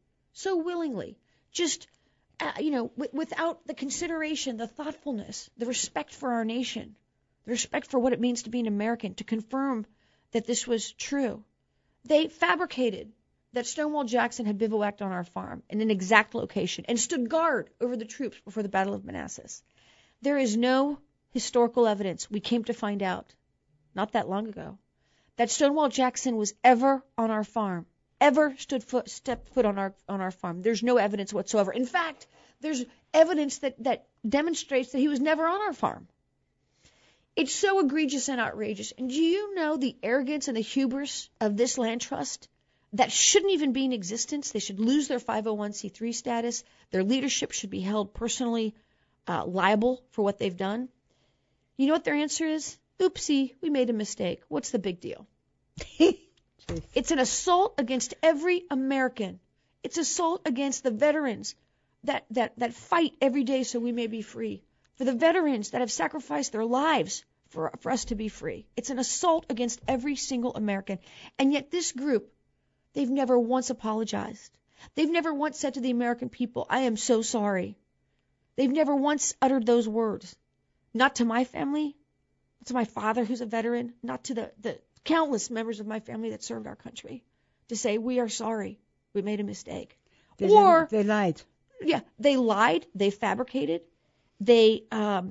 just, without the consideration, the thoughtfulness, the respect for our nation, the respect for what it means to be an American, to confirm that this was true. They fabricated that Stonewall Jackson had bivouacked on our farm in an exact location and stood guard over the troops before the Battle of Manassas. There is no historical evidence, we came to find out, not that long ago, that Stonewall Jackson was ever on our farm, ever stepped foot on our farm. There's no evidence whatsoever. In fact, there's evidence that demonstrates that he was never on our farm. It's so egregious and outrageous. And do you know the arrogance and the hubris of this land trust? That shouldn't even be in existence. They should lose their 501c3 status. Their leadership should be held personally liable for what they've done. You know what their answer is? Oopsie, we made a mistake. What's the big deal? It's an assault against every American. It's assault against the veterans that fight every day so we may be free. For the veterans that have sacrificed their lives for us to be free. It's an assault against every single American. And yet this group, they've never once apologized. They've never once said to the American people, I am so sorry. They've never once uttered those words. Not to my family, not to my father who's a veteran, not to the countless members of my family that served our country, to say, we are sorry, we made a mistake. They lied. Yeah, they lied, they fabricated, they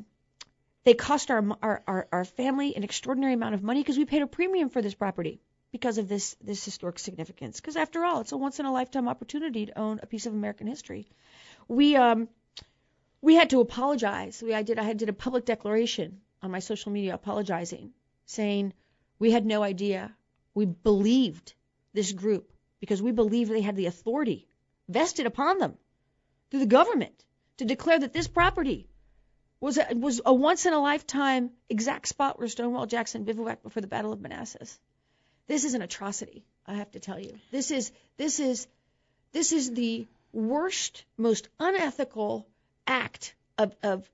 cost our family an extraordinary amount of money because we paid a premium for this property because of this historic significance. Because after all, it's a once-in-a-lifetime opportunity to own a piece of American history. We had to apologize. I did a public declaration on my social media apologizing, saying we had no idea. We believed this group because we believed they had the authority vested upon them through the government to declare that this property was a once-in-a-lifetime exact spot where Stonewall Jackson bivouacked before the Battle of Manassas. This is an atrocity, I have to tell you. This is the worst, most unethical act of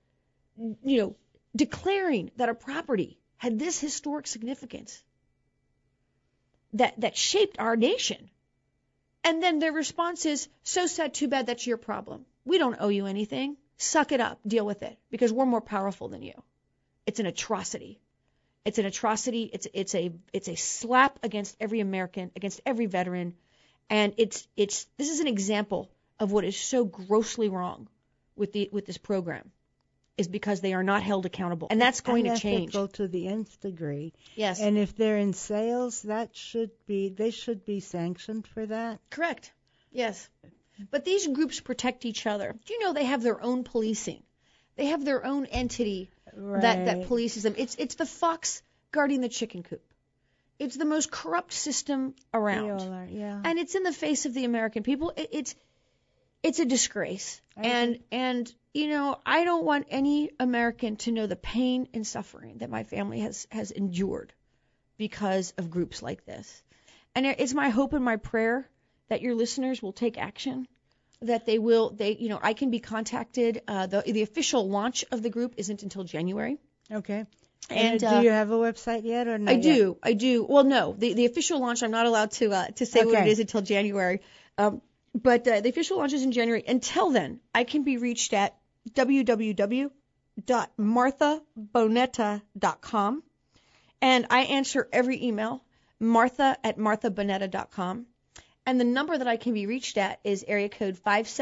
declaring that a property had this historic significance. that shaped our nation. And then their response is, so sad, too bad, that's your problem. We don't owe you anything. Suck it up, deal with it, because we're more powerful than you. It's an atrocity. It's an atrocity. It's a slap against every American, against every veteran, and this is an example of what is so grossly wrong with this program, is because they are not held accountable, and that's going to change. Unethical to the nth degree. Yes. And if they're in sales, they should be sanctioned for that. Correct. Yes. But these groups protect each other. Do you know they have their own policing? They have their own entity that polices them. It's the fox guarding the chicken coop. It's the most corrupt system around. They all are, yeah. And it's in the face of the American people. It's a disgrace. And you know, I don't want any American to know the pain and suffering that my family has endured because of groups like this. And it's my hope and my prayer that your listeners will take action, that I can be contacted. The official launch of the group isn't until January. Okay. And do you have a website yet or not? I do. Well, no, the official launch, I'm not allowed to say what it is until January. But the official launch is in January. Until then, I can be reached at www.marthabonetta.com. And I answer every email, martha@marthabonetta.com. And the number that I can be reached at is area code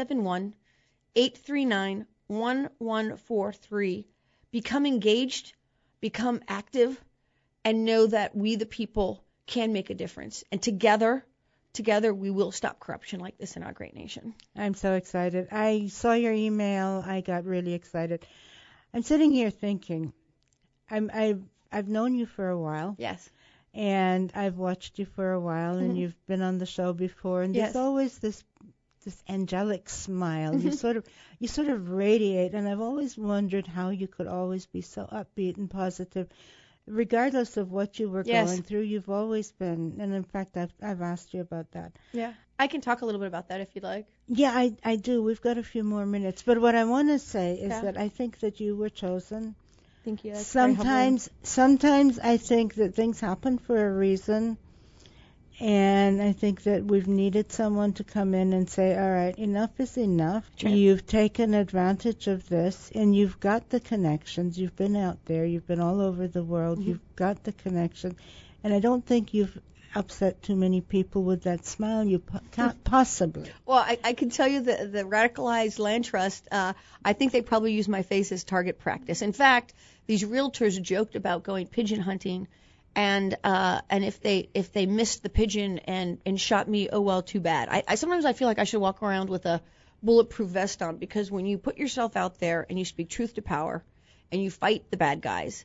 571-839-1143. Become engaged, become active, and know that we the people can make a difference. And together we will stop corruption like this in our great nation. I'm so excited. I saw your email. I got really excited. I'm sitting here thinking, I've known you for a while. Yes. And I've watched you for a while, and you've been on the show before, and there's always this angelic smile. You sort of radiate, and I've always wondered how you could always be so upbeat and positive, regardless of what you were going through. You've always been, and in fact, I've asked you about that. Yeah, I can talk a little bit about that if you'd like. Yeah, I do. We've got a few more minutes, but what I want to say is that I think that you were chosen. Thank you. That's Sometimes I think that things happen for a reason, and I think that we've needed someone to come in and say, all right, enough is enough. True. You've taken advantage of this, and you've got the connections. You've been out there. You've been all over the world. You've got the connection, and I don't think you've upset too many people with that smile. You can't possibly. Well, I can tell you the radicalized land trust, I think they probably use my face as target practice. In fact, these realtors joked about going pigeon hunting, and if they missed the pigeon and shot me, oh well, too bad. I sometimes I feel like I should walk around with a bulletproof vest on, because when you put yourself out there and you speak truth to power and you fight the bad guys,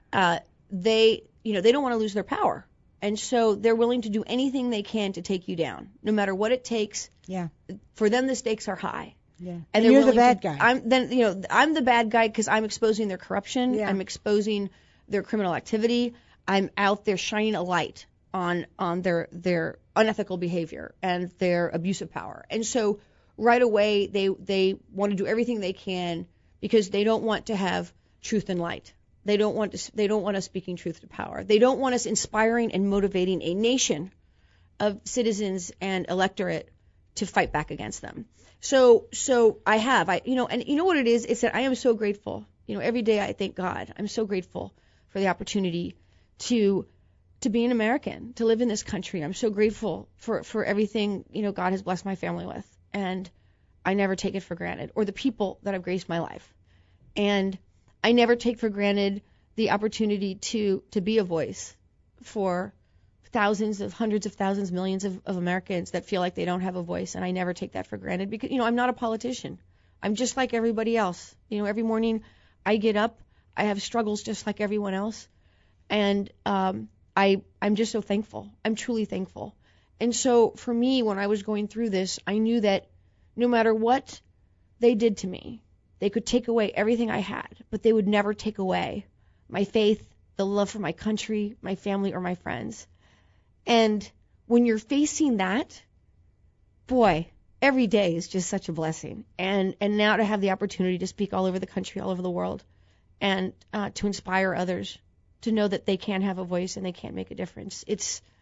they don't want to lose their power. And so they're willing to do anything they can to take you down, no matter what it takes. Yeah. For them, the stakes are high. Yeah. And you're the bad guy. I'm the bad guy because I'm exposing their corruption. Yeah. I'm exposing their criminal activity. I'm out there shining a light on their unethical behavior and their abuse of power. And so right away they want to do everything they can because they don't want to have truth and light. They don't want us speaking truth to power. They don't want us inspiring and motivating a nation of citizens and electorate to fight back against them. So and you know what it is? It's that I am so grateful. Every day I thank God. I'm so grateful for the opportunity to be an American, to live in this country. I'm so grateful for everything, God has blessed my family with. And I never take it for granted, or the people that have graced my life. And I never take for granted the opportunity to be a voice for thousands of hundreds of thousands, millions of Americans that feel like they don't have a voice. And I never take that for granted because, I'm not a politician. I'm just like everybody else. Every morning I get up, I have struggles just like everyone else. And I'm just so thankful. I'm truly thankful. And so for me, when I was going through this, I knew that no matter what they did to me, they could take away everything I had, but they would never take away my faith, the love for my country, my family, or my friends. And when you're facing that, boy, every day is just such a blessing. And now to have the opportunity to speak all over the country, all over the world, and to inspire others to know that they can have a voice and they can make a difference. It's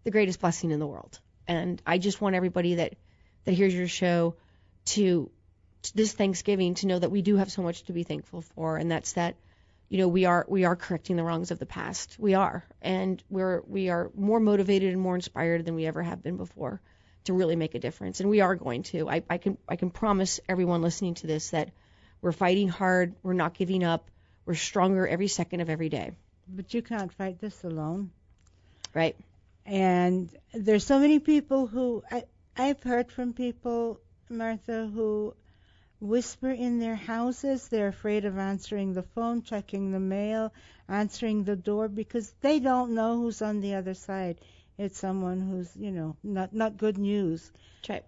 the greatest blessing in the world. And I just want everybody that hears your show to this Thanksgiving to know that we do have so much to be thankful for, and that's that, we are correcting the wrongs of the past. We are, and we are more motivated and more inspired than we ever have been before to really make a difference. And we are going to. I can promise everyone listening to this that we're fighting hard. We're not giving up. We're stronger every second of every day. But you can't fight this alone. Right. And there's so many people who I've heard from people, Martha, who whisper in their houses. They're afraid of answering the phone, checking the mail, answering the door, because they don't know who's on the other side. It's someone who's, not good news. That's right.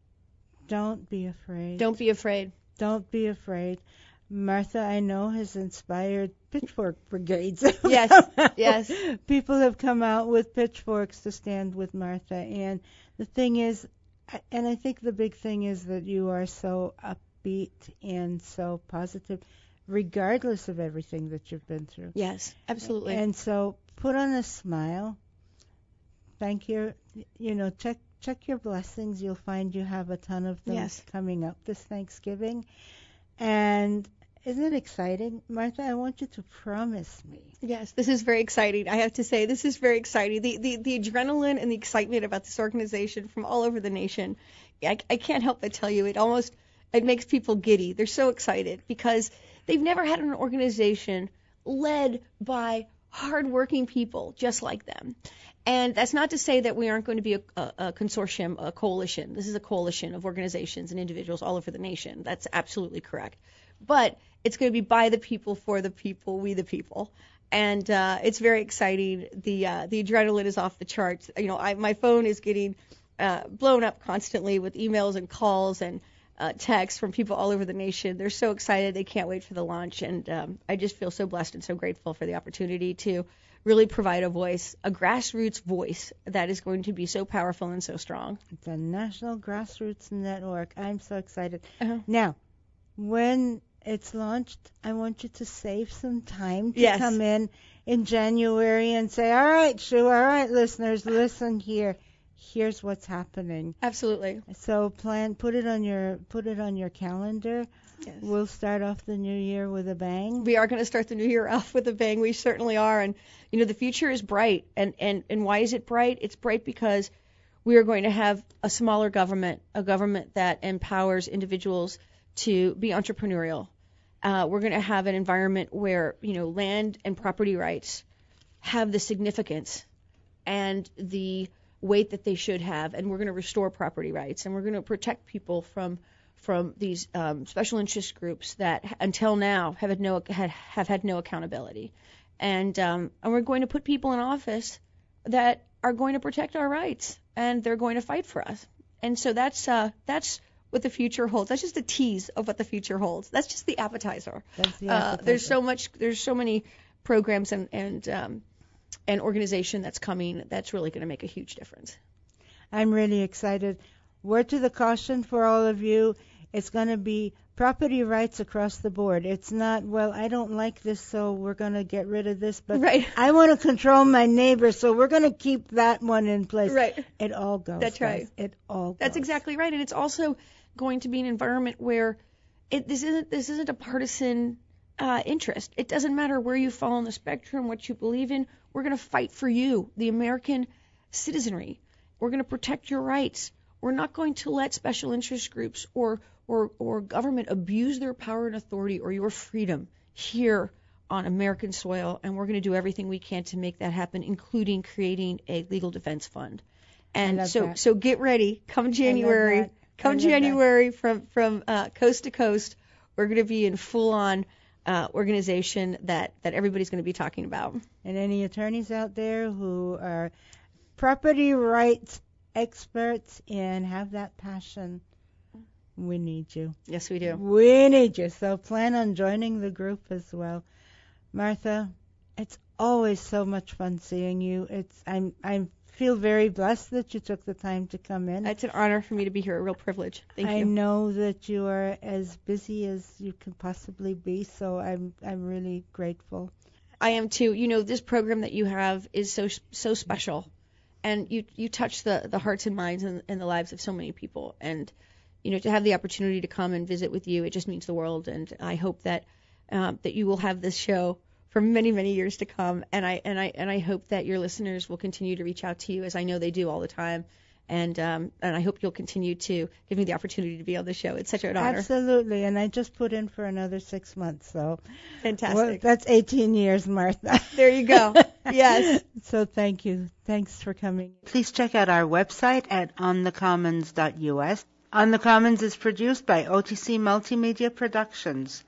Don't be afraid. Don't be afraid. Don't be afraid. Martha, I know, has inspired pitchfork brigades. Yes. People have come out with pitchforks to stand with Martha. And the thing is, and I think the big thing is that you are so upbeat and so positive, regardless of everything that you've been through. Yes, absolutely. And so put on a smile. Thank you. Check your blessings. You'll find you have a ton of them coming up this Thanksgiving. And isn't it exciting? Martha, I want you to promise me. Yes, this is very exciting. I have to say, this is very exciting. The adrenaline and the excitement about this organization from all over the nation, I can't help but tell you, it makes people giddy. They're so excited because they've never had an organization led by hardworking people just like them. And that's not to say that we aren't going to be a consortium, a coalition. This is a coalition of organizations and individuals all over the nation. That's absolutely correct. But it's going to be by the people, for the people, we the people. And it's very exciting. The adrenaline is off the charts. My phone is getting blown up constantly with emails and calls and texts from people all over the nation. They're so excited. They can't wait for the launch. And I just feel so blessed and so grateful for the opportunity to really provide a voice, a grassroots voice that is going to be so powerful and so strong. It's a National Grassroots Network. I'm so excited. Uh-huh. Now, when it's launched, I want you to save some time to come in January and say, all right, Sue, all right, listeners, listen here. Here's what's happening. Absolutely. So put it on your calendar. Yes. We'll start off the new year with a bang. We are going to start the new year off with a bang. We certainly are. And, the future is bright. And why is it bright? It's bright because we are going to have a smaller government, a government that empowers individuals to be entrepreneurial. We're going to have an environment where, land and property rights have the significance and the weight that they should have. And we're going to restore property rights. And we're going to protect people from these special interest groups that until now have had no accountability. And we're going to put people in office that are going to protect our rights, and they're going to fight for us. And so that's what the future holds. That's just a tease of what the future holds. That's just the appetizer. That's the appetizer. There's so many programs and organization that's coming that's really going to make a huge difference. I'm really excited. Word to the caution for all of you, it's going to be property rights across the board. It's not, well, I don't like this, so we're going to get rid of this, but right. I want to control my neighbor, so we're going to keep that one in place. Right. It all goes. That's right. Guys. It all goes. That's exactly right. And it's also going to be an environment where this isn't a partisan interest. It doesn't matter where you fall on the spectrum, what you believe in. We're going to fight for you, the American citizenry. We're going to protect your rights. We're not going to let special interest groups or government abuse their power and authority or your freedom here on American soil, and we're going to do everything we can to make that happen, including creating a legal defense fund. And so get ready. Come January, from coast to coast, we're going to be in full-on organization that everybody's going to be talking about. And any attorneys out there who are property rights experts and have that passion, we need you. Yes, we do. We need you. So plan on joining the group as well. Martha, it's always so much fun seeing you. I feel very blessed that you took the time to come in. It's an honor for me to be here, a real privilege. Thank you. I know that you are as busy as you can possibly be, so I'm really grateful. I am too. This program that you have is so special. and you touch the hearts and minds and the lives of so many people. And to have the opportunity to come and visit with you, it just means the world. And I hope that you will have this show for many, many years to come. And I hope that your listeners will continue to reach out to you, as I know they do all the time. And I hope you'll continue to give me the opportunity to be on the show. It's such an honor. Absolutely. And I just put in for another 6 months. So fantastic. Well, that's 18 years, Martha. There you go. Yes. So thank you. Thanks for coming. Please check out our website at onthecommons.us. On the Commons is produced by OTC Multimedia Productions.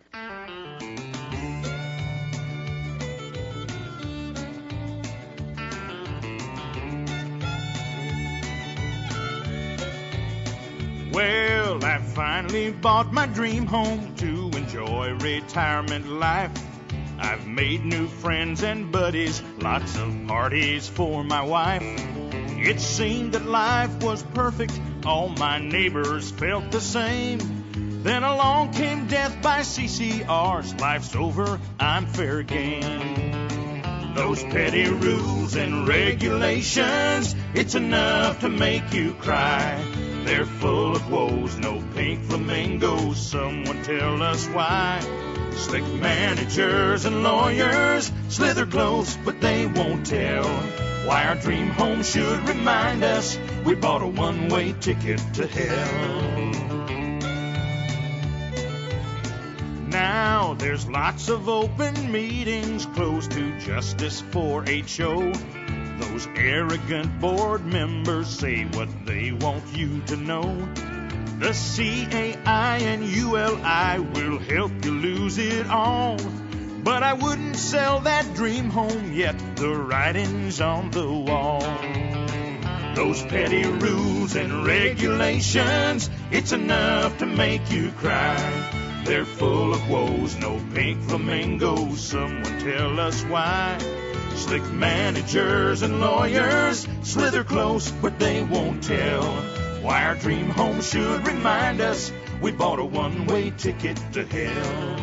Well, I finally bought my dream home to enjoy retirement life. I've made new friends and buddies, lots of parties for my wife. It seemed that life was perfect, all my neighbors felt the same. Then along came death by CCRs, life's over, I'm fair game. Those petty rules and regulations, it's enough to make you cry. They're full of woes, no pink flamingos, someone tell us why. Slick managers and lawyers slither close, but they won't tell why our dream home should remind us we bought a one-way ticket to hell. Now there's lots of open meetings closed to justice for HO. Those arrogant board members say what they want you to know. The CAI and ULI will help you lose it all. But I wouldn't sell that dream home yet, the writing's on the wall. Those petty rules and regulations, it's enough to make you cry. They're full of woes, no pink flamingos, someone tell us why. Slick managers and lawyers slither close, but they won't tell why our dream home should remind us we bought a one-way ticket to hell.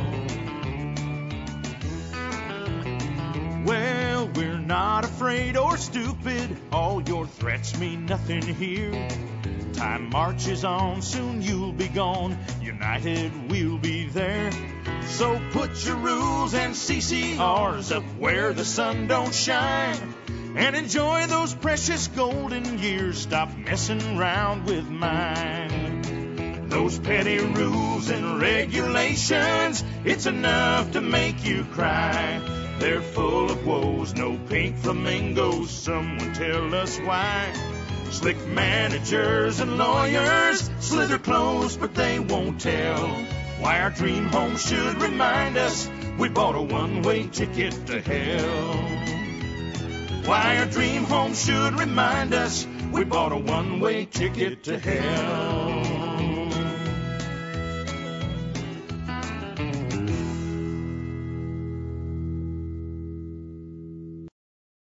Well, we're not afraid or stupid, all your threats mean nothing here. Time marches on, soon you'll be gone, united we'll be there. So put your rules and CCRs up where the sun don't shine, and enjoy those precious golden years, stop messing around with mine. Those petty rules and regulations, it's enough to make you cry. They're full of woes, no pink flamingos, someone tell us why. Slick managers and lawyers slither close, but they won't tell why our dream home should remind us we bought a one-way ticket to hell. Why our dream home should remind us we bought a one-way ticket to hell.